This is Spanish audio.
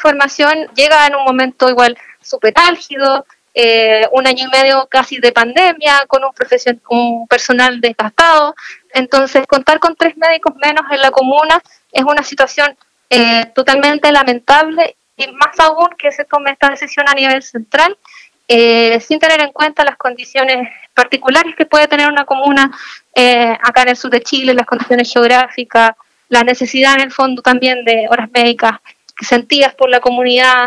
información llega en un momento igual súper álgido, 1 año y medio casi de pandemia, con un personal desgastado. Entonces, contar con 3 médicos menos en la comuna es una situación totalmente lamentable, y más aún que se tome esta decisión a nivel central, sin tener en cuenta las condiciones particulares que puede tener una comuna acá en el sur de Chile, las condiciones geográficas, la necesidad en el fondo también de horas médicas sentidas por la comunidad,